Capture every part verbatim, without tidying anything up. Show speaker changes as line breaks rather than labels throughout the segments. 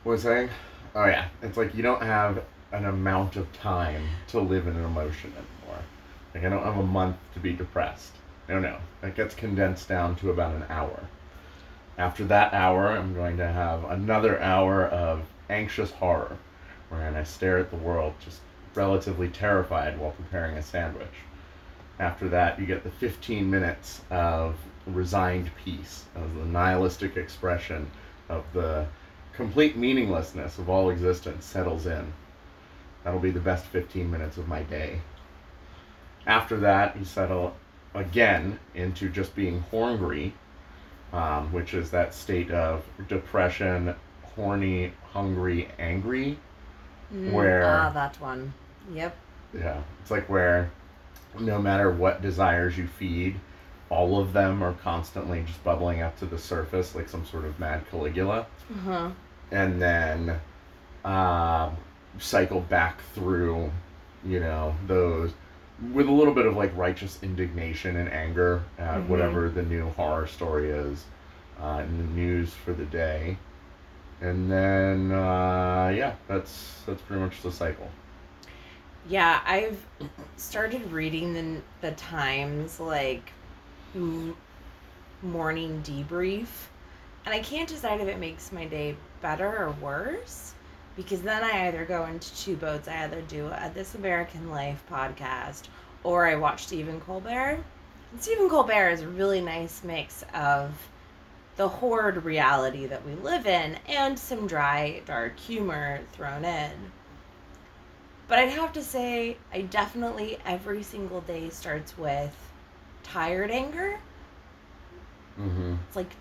was saying? Oh yeah, it's like you don't have an amount of time to live in an emotion anymore. Like I don't have a month to be depressed. No, no, it gets condensed down to about an hour. After that hour, I'm going to have another hour of anxious horror, wherein I stare at the world just relatively terrified while preparing a sandwich. After that, you get the fifteen minutes of resigned peace, of the nihilistic expression of the complete meaninglessness of all existence settles in. That'll be the best fifteen minutes of my day. After that, you settle again into just being horngry, um, which is that state of depression, horny, hungry, angry,
Mm, ah,
where,
that one. Yep.
yeah, it's like where no matter what desires you feed, all of them are constantly just bubbling up to the surface like some sort of mad Caligula.
Uh-huh.
And then uh, cycle back through, you know, those with a little bit of like righteous indignation and anger at
Mm-hmm.
whatever the new horror story is uh, in the news for the day. And then, uh, yeah, that's that's pretty much the cycle.
Yeah, I've started reading the the Times like m- morning debrief, and I can't decide if it makes my day better or worse because then I either go into two boats. I either do a This American Life podcast or I watch Stephen Colbert. And Stephen Colbert is a really nice mix of the horrid reality that we live in and some dry, dark humor thrown in. But I'd have to say, I definitely every single day starts with tired anger.
Mm-hmm.
It's like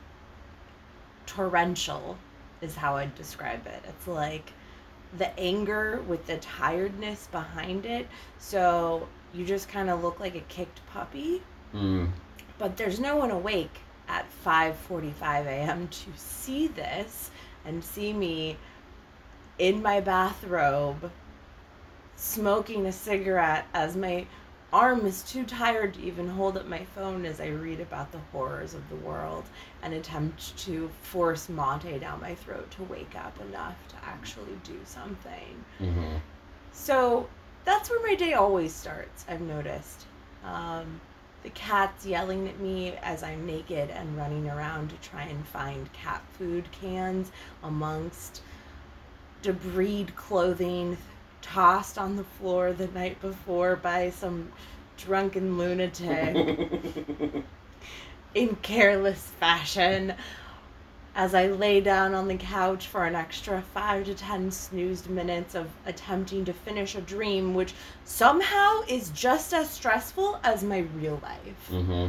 torrential, is how I'd describe it. It's like the anger with the tiredness behind it. So you just kind of look like a kicked puppy,
Mm.
but there's no one awake at five forty-five a.m. to see this and see me in my bathrobe smoking a cigarette as my arm is too tired to even hold up my phone as I read about the horrors of the world and attempt to force mate down my throat to wake up enough to actually do something.
Mm-hmm.
So that's where my day always starts, I've noticed. Um, the cat's yelling at me as I'm naked and running around to try and find cat food cans amongst debris clothing tossed on the floor the night before by some drunken lunatic in careless fashion as I lay down on the couch for an extra five to ten snoozed minutes of attempting to finish a dream which somehow is just as stressful as my real life.
Mm-hmm.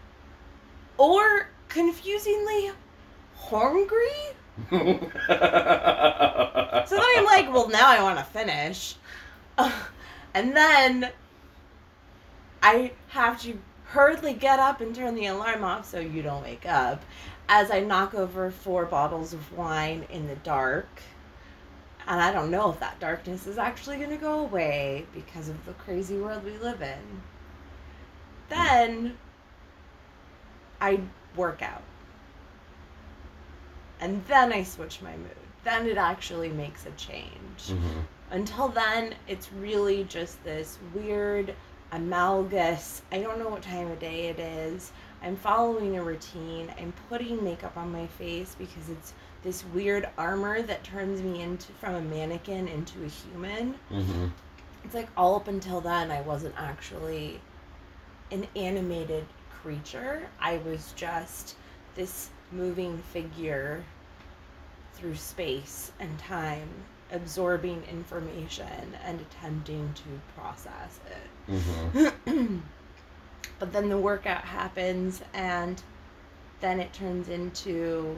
Or, confusingly, hungry? So then I'm like, well, now I want to finish. Uh, and then I have to hurriedly get up and turn the alarm off so you don't wake up as I knock over four bottles of wine in the dark. And I don't know if that darkness is actually going to go away because of the crazy world we live in. Then I work out. And then I switch my mood. Then it actually makes a change.
Mm-hmm.
Until then, it's really just this weird amalgous. I don't know what time of day it is. I'm following a routine. I'm putting makeup on my face because it's this weird armor that turns me into from a mannequin into a human.
Mm-hmm.
It's like all up until then, I wasn't actually an animated creature. I was just this moving figure through space and time, absorbing information and attempting to process it.
Mm-hmm.
But then the workout happens, and then it turns into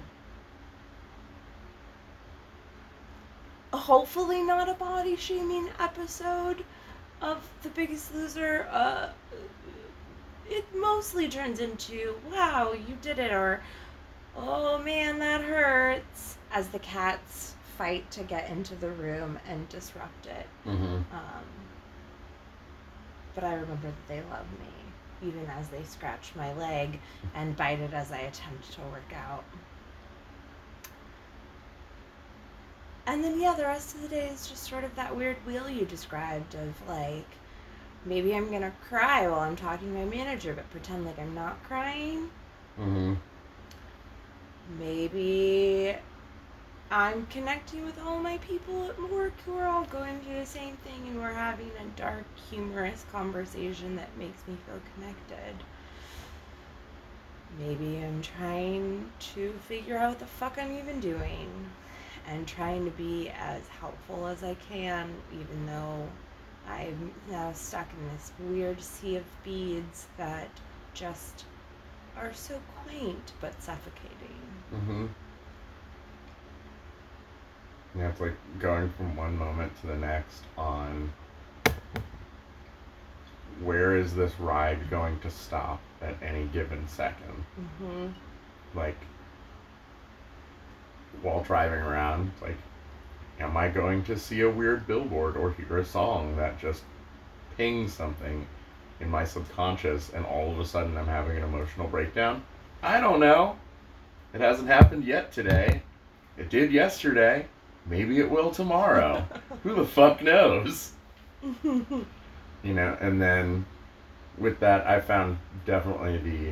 hopefully not a body shaming episode of The Biggest Loser. Uh, it mostly turns into, wow, you did it, or oh man, that hurts, as the cats fight to get into the room and disrupt it.
Mm-hmm.
Um, but I remember that they love me, even as they scratch my leg and bite it as I attempt to work out. And then, yeah, the rest of the day is just sort of that weird wheel you described of, like, maybe I'm going to cry while I'm talking to my manager, but pretend like I'm not crying.
Mm-hmm.
Maybe I'm connecting with all my people at work who are all going through the same thing, and we're having a dark, humorous conversation that makes me feel connected. Maybe I'm trying to figure out what the fuck I'm even doing and trying to be as helpful as I can, even though I'm now stuck in this weird sea of beads that just are so quaint but suffocating.
Mm-hmm. Yeah, it's like going from one moment to the next on where is this ride going to stop at any given second.
Mm-hmm.
Like, while driving around, like, am I going to see a weird billboard or hear a song that just pings something in my subconscious and all of a sudden I'm having an emotional breakdown? I don't know. It hasn't happened yet today. It did yesterday. Maybe it will tomorrow. Who the fuck knows? You know, and then with that, I found definitely the,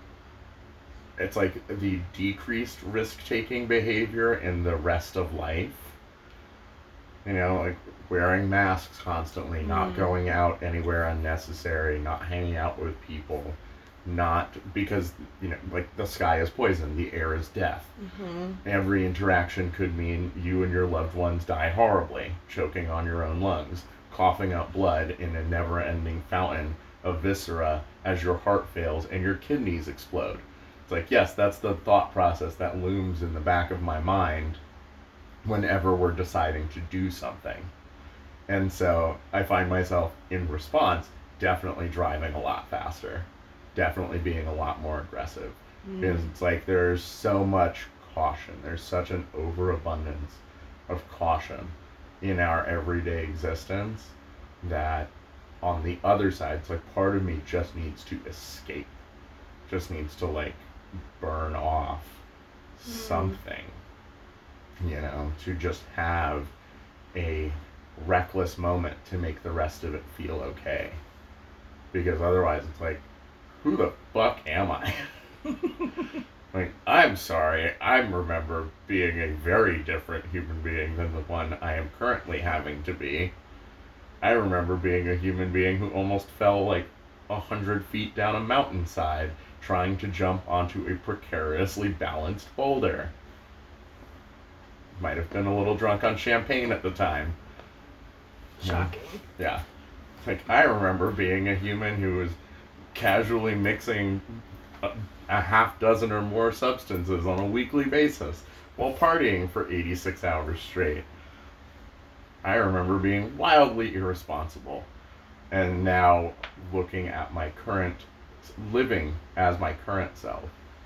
it's like the decreased risk-taking behavior in the rest of life. You know, like wearing masks constantly, not
Mm.
going out anywhere unnecessary, not hanging out with people, not because, you know, like the sky is poison, the air is death.
Mm-hmm.
Every interaction could mean you and your loved ones die horribly, choking on your own lungs, coughing up blood in a never-ending fountain of viscera as your heart fails and your kidneys explode. It's like, yes, that's the thought process that looms in the back of my mind whenever we're deciding to do something. And so I find myself, in response, definitely driving a lot faster, definitely being a lot more aggressive.
Mm.
Because it's like there's so much caution. There's such an overabundance of caution in our everyday existence that on the other side, it's like part of me just needs to escape, just needs to like burn off
Mm.
something, you know, to just have a reckless moment to make the rest of it feel okay. Because otherwise it's like, who the fuck am I? Like, I'm sorry, I remember being a very different human being than the one I am currently having to be. I remember being a human being who almost fell like a hundred feet down a mountainside trying to jump onto a precariously balanced boulder. Might have been a little drunk on champagne at the time.
Shocking.
Yeah. Like, I remember being a human who was casually mixing a, a half dozen or more substances on a weekly basis while partying for eighty-six hours straight. I remember being wildly irresponsible. And now looking at my current, living as my current self,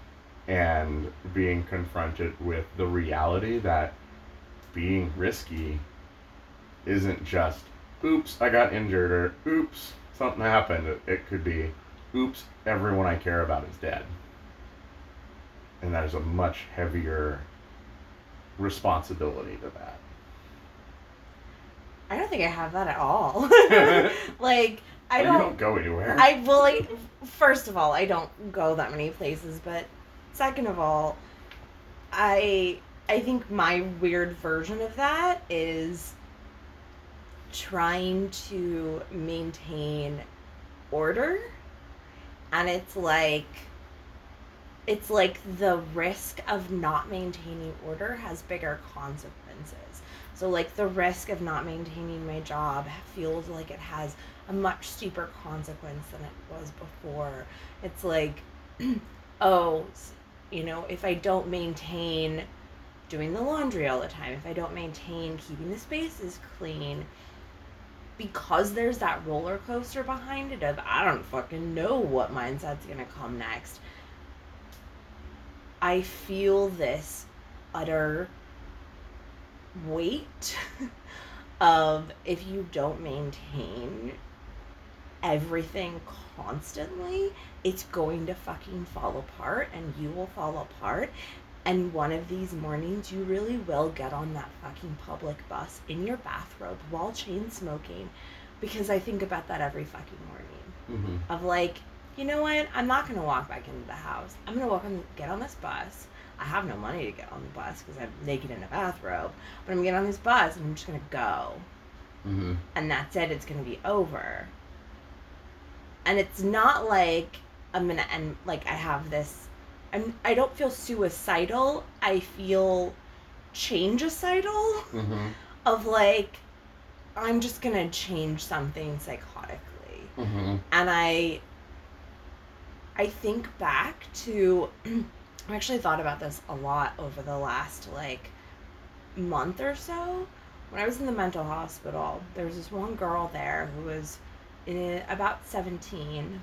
and being confronted with the reality that being risky isn't just, oops, I got injured, or oops, something happened. It, it could be, oops, everyone I care about is dead. And that is a much heavier responsibility to that.
I don't think I have that at all. Like, I
Well,
don't.
you don't go anywhere.
I well, like, first of all, I don't go that many places, but second of all, I I think my weird version of that is trying to maintain order, and it's like it's like the risk of not maintaining order has bigger consequences. So like the risk of not maintaining my job feels like it has a much steeper consequence than it was before. It's like, oh, you know, if I don't maintain doing the laundry all the time, if I don't maintain keeping the spaces clean, because there's that roller coaster behind it of I don't fucking know what mindset's gonna come next, I feel this utter weight of if you don't maintain everything constantly, it's going to fucking fall apart and you will fall apart. And one of these mornings, you really will get on that fucking public bus in your bathrobe while chain smoking, because I think about that every fucking morning.
Mm-hmm.
Of like, you know what? I'm not going to walk back into the house. I'm going to walk and get on this bus. I have no money to get on the bus because I'm naked in a bathrobe. But I'm going to get on this bus and I'm just going to go.
Mm-hmm.
And that's it. It's going to be over. And it's not like I'm going to end, like I have this, I'm, I don't feel suicidal. I feel change-icidal.
Mm-hmm.
Of like, I'm just going to change something psychotically.
Mm-hmm.
And I, I think back to, I actually thought about this a lot over the last like month or so. When I was in the mental hospital, there was this one girl there who was in, about seventeen.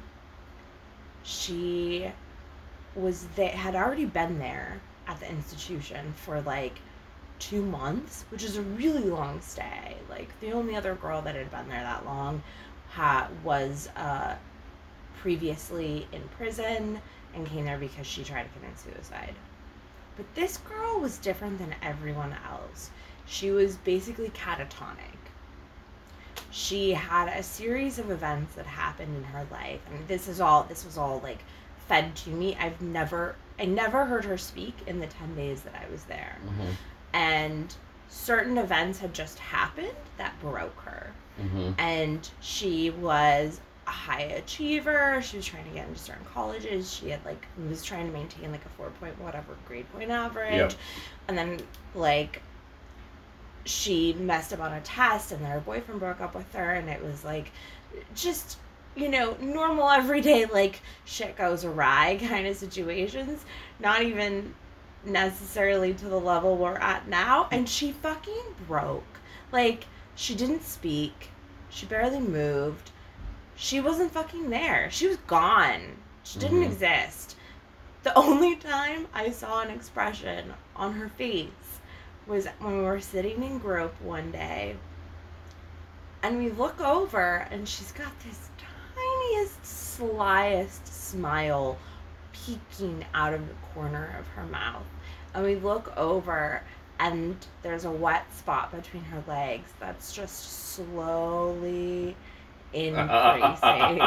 She was they had already been there at the institution for like two months, which is a really long stay. Like the only other girl that had been there that long ha- was uh, previously in prison and came there because she tried to commit suicide. But this girl was different than everyone else. She was basically catatonic. She had a series of events that happened in her life. I mean, this is all, this was all like fed to me. I've never, I never heard her speak in the ten days that I was there.
Mm-hmm.
And certain events had just happened that broke her.
Mm-hmm.
And she was a high achiever. She was trying to get into certain colleges. She had like, was trying to maintain like a four point whatever grade point average.
Yep.
And then like, she messed up on a test and then her boyfriend broke up with her, and it was like just, you know, normal everyday like shit goes awry kind of situations, not even necessarily to the level we're at now. And she fucking broke. Like, she didn't speak, she barely moved, she wasn't fucking there, she was gone, she didn't
Mm-hmm.
exist. The only time I saw an expression on her face was when we were sitting in group one day, and we look over and she's got this tiniest, slyest smile peeking out of the corner of her mouth. And we look over and there's a wet spot between her legs that's just slowly increasing.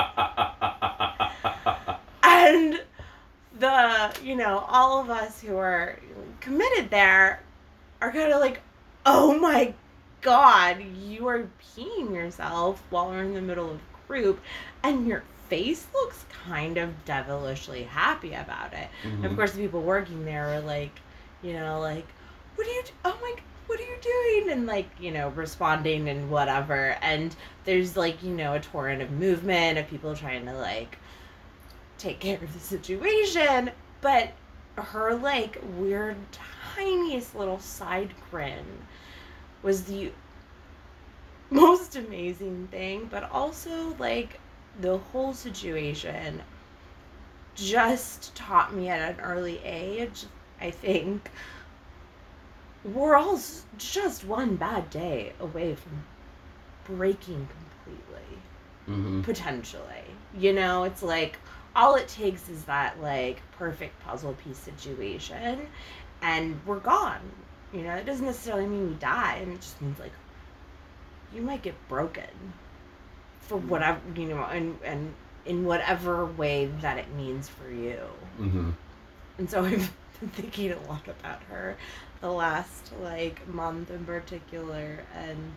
And the, you know, all of us who are committed there are kind of like, oh my god, you are peeing yourself while we're in the middle of group, and your face looks kind of devilishly happy about it.
Mm-hmm.
And of course, the people working there are like, you know, like, what are you, do- oh my, what are you doing? And like, you know, responding and whatever. And there's like, you know, a torrent of movement of people trying to like take care of the situation. But her like weird tiniest little side grin was the most amazing thing. But also like the whole situation just taught me at an early age, I think, we're all just one bad day away from breaking completely.
Mm-hmm.
Potentially, you know, it's like all it takes is that like perfect puzzle piece situation and we're gone. You know, it doesn't necessarily mean we die, and it just means like you might get broken for whatever, you know, and and in whatever way that it means for you.
Mm-hmm.
And so I've been thinking a lot about her the last like month in particular, and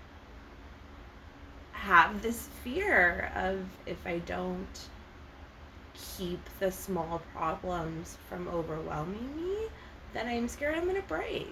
have this fear of, if I don't keep the small problems from overwhelming me, then I'm scared I'm gonna break.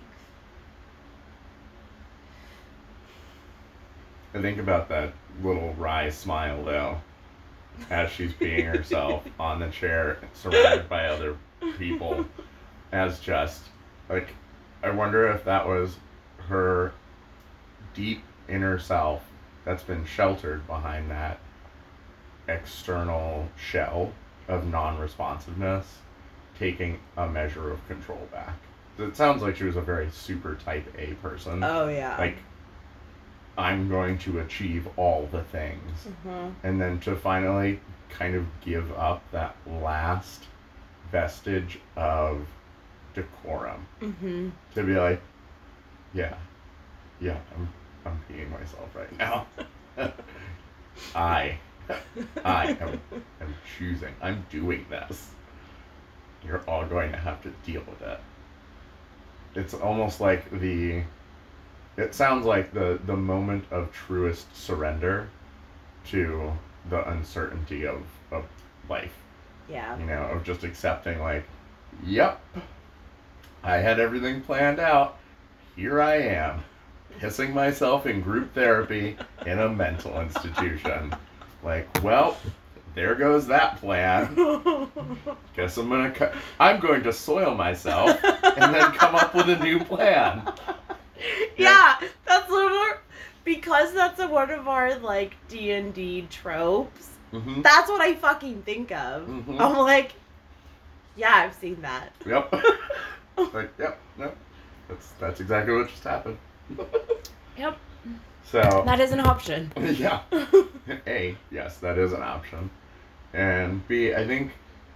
I think about that little wry smile though, as she's being herself on the chair, surrounded by other people, as just like, I wonder if that was her deep inner self that's been sheltered behind that external shell of non-responsiveness, taking a measure of control back. It sounds like she was a very super type A person.
Oh yeah.
Like, I'm going to achieve all the things.
Mm-hmm.
And then to finally kind of give up that last vestige of decorum.
Mm-hmm.
To be like, yeah, yeah, I'm I'm peeing myself right now. I, I am, am choosing. I'm doing this. You're all going to have to deal with it. It's almost like the. It sounds like the the moment of truest surrender to the uncertainty of of life.
Yeah.
You know, of just accepting like, yep, I had everything planned out. Here I am, pissing myself in group therapy in a mental institution. Like, well, there goes that plan. Guess I'm gonna cu- I'm going to soil myself and then come up with a new plan.
Yeah, that's what because that's a, one of our like D and D tropes.
Mm-hmm.
That's what I fucking think of.
Mm-hmm.
I'm like, yeah, I've seen that.
Yep. Like, yep, yep. That's that's exactly what just happened.
Yep.
So
that is an option.
Yeah. A, yes, that is an option. And B, I think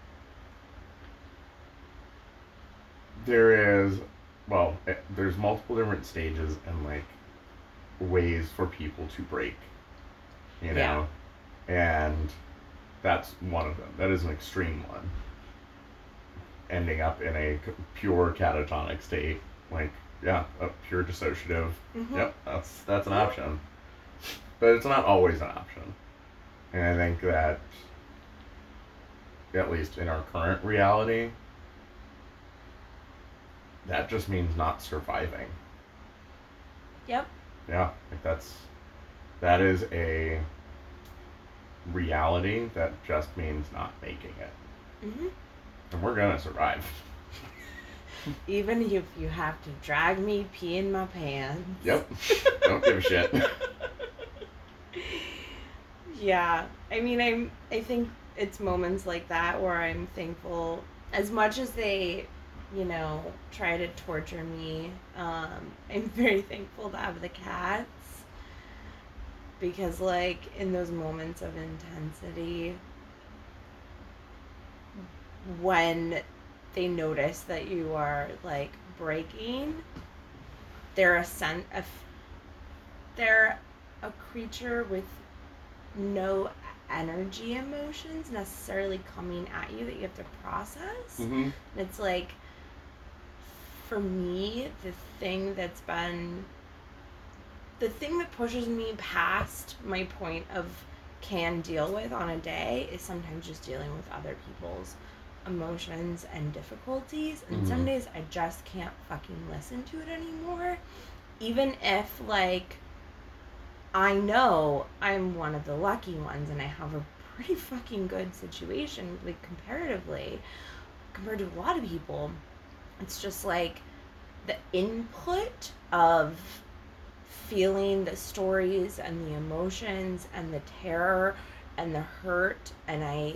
there is, well, eh, there's multiple different stages and like ways for people to break, you know? Yeah. And that's one of them. That is an extreme one. Ending up in a pure catatonic state, like, yeah, a pure dissociative. Mm-hmm. Yep, that's that's an option. But it's not always an option. And I think that, at least in our current reality, that just means not surviving.
Yep.
Yeah, like that's, that is a reality that just means not making it. Mm-hmm. And we're gonna survive.
Even if you have to drag me pee in my pants.
Yep. Don't give a shit.
Yeah. I mean, I'm, I think it's moments like that where I'm thankful, as much as they, you know, try to torture me, um, I'm very thankful to have the cats. Because, like, in those moments of intensity, when they notice that you are, like, breaking, they're a sen- a f- they're a creature with no energy emotions necessarily coming at you that you have to process.
Mm-hmm.
And it's like, for me, the thing that's been, the thing that pushes me past my point of can deal with on a day is sometimes just dealing with other people's emotions and difficulties, and mm-hmm. some days I just can't fucking listen to it anymore, even if, like, I know I'm one of the lucky ones and I have a pretty fucking good situation, like, comparatively compared to a lot of people. It's just like the input of feeling the stories and the emotions and the terror and the hurt, and I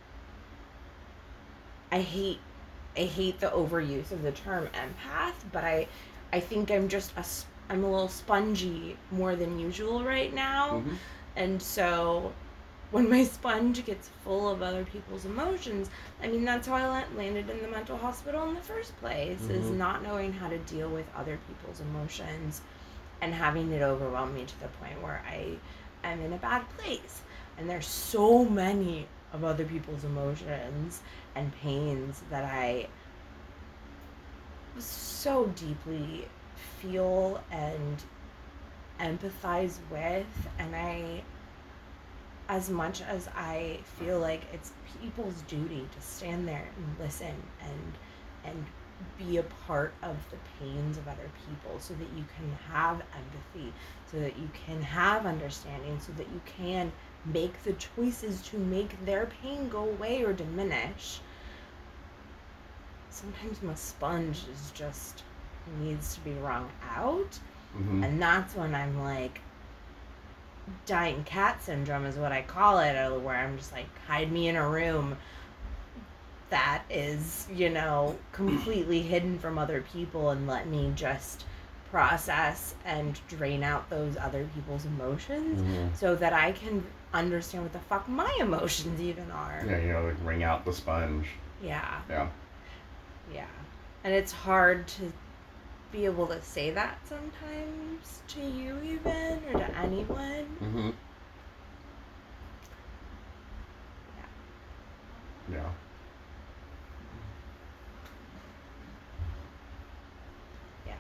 I hate I hate the overuse of the term empath, but I I think I'm just a I'm a little spongy more than usual right now. Mm-hmm. And so when my sponge gets full of other people's emotions, I mean, that's how I landed in the mental hospital in the first place, mm-hmm. is not knowing how to deal with other people's emotions and having it overwhelm me to the point where I am in a bad place. And there's so many of other people's emotions and pains that I so deeply feel and empathize with, and I, as much as I feel like it's people's duty to stand there and listen and and be a part of the pains of other people so that you can have empathy, so that you can have understanding, so that you can make the choices to make their pain go away or diminish. Sometimes my sponge is just needs to be wrung out, mm-hmm. and that's when I'm like, dying cat syndrome is what I call it, where I'm just like, hide me in a room that is, you know, completely hidden from other people and let me just process and drain out those other people's emotions, mm-hmm. so that I can understand what the fuck my emotions even are.
Yeah, you know, like wring out the sponge.
Yeah.
Yeah.
Yeah. And it's hard to be able to say that sometimes to you even, or to anyone.
Mm-hmm. Yeah. Yeah.
Yeah.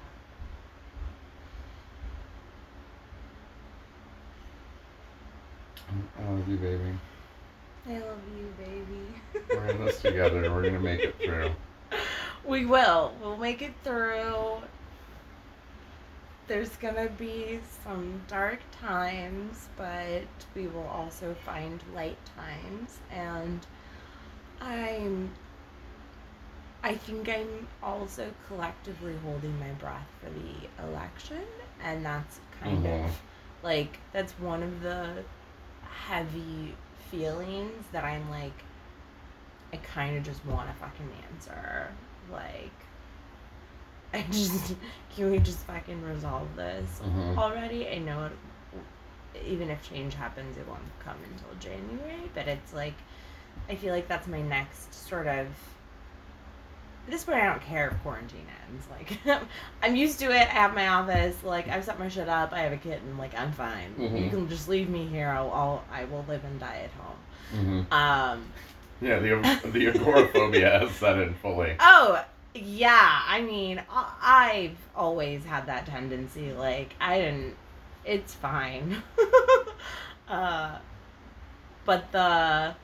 I love you, baby.
I love you, baby.
We're in this together. We're gonna make it through.
We will. We'll make it through. There's gonna be some dark times, but we will also find light times. And I'm. I think I'm also collectively holding my breath for the election, and that's kind
Mhm.
of like that's one of the heavy feelings that I'm like, I kind of just want a fucking answer. Like, I just, can we just fucking resolve this
Mhm.
already? I know it, even if change happens, it won't come until January, but it's like, I feel like that's my next sort of, at this point I don't care if quarantine ends. Like, I'm used to it, I have my office, like, I've set my shit up, I have a kitten, like, I'm fine.
Mhm.
You can just leave me here, I'll, I'll, I will live and die at home.
Mm-hmm.
Um,
yeah, the the agoraphobia has set in fully.
Oh, yeah. I mean, I- I've always had that tendency. Like, I didn't. It's fine. uh, but the.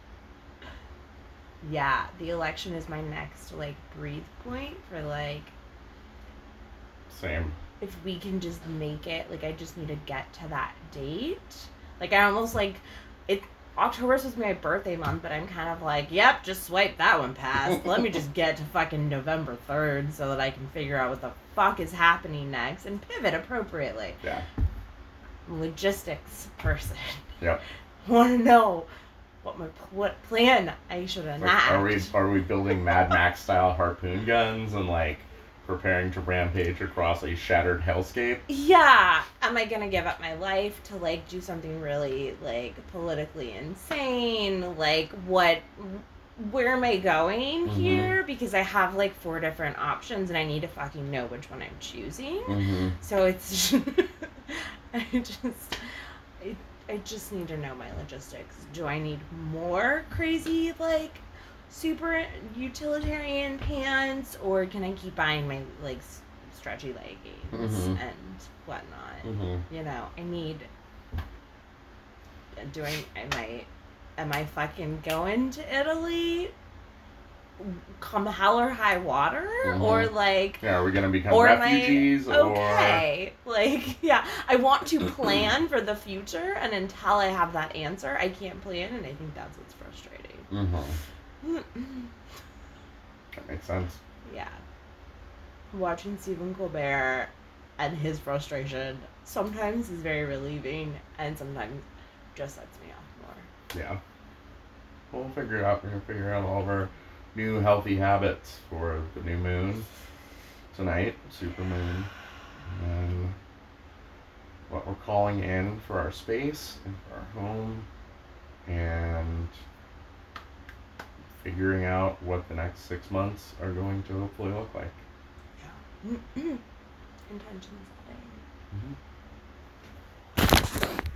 Yeah, the election is my next, like, breathe point for, like.
Same.
If we can just make it, like, I just need to get to that date. Like, I almost, like. It. October's supposed to be my birthday month, but I'm kind of like, yep, just swipe that one past. Let me just get to fucking November third so that I can figure out what the fuck is happening next and pivot appropriately.
Yeah.
I'm a logistics person.
Yep.
Want to know what my what plan I should enact.
Like, are we are we building Mad Max style harpoon guns and like preparing to rampage across a shattered hellscape?
Yeah. Am I gonna give up my life to like do something really like politically insane? Like what? Where am I going
Mhm.
here? Because I have like four different options and I need to fucking know which one I'm choosing.
Mm-hmm.
So it's I just I, I just need to know my logistics. Do I need more crazy like super utilitarian pants, or can I keep buying my like s- stretchy leggings
Mhm.
and whatnot?
Mm-hmm.
You know, I need. Do I? Am I? Am I fucking going to Italy? Come hell or high water,
Mhm.
or like.
Yeah, are we gonna become
Or am
refugees
I okay? Like, yeah, I want to plan for the future, and until I have that answer, I can't plan, and I think that's what's frustrating.
or? Mm-hmm. That makes sense.
Yeah. Watching Stephen Colbert and his frustration sometimes is very relieving, and sometimes just sets me off more.
Yeah. We'll figure it out. We're gonna figure out all of our new healthy habits for the new moon tonight, super moon, and what we're calling in for our space and for our home, and figuring out what the next six months are going to hopefully look like.
Yeah. Intention setting.
Mm-hmm.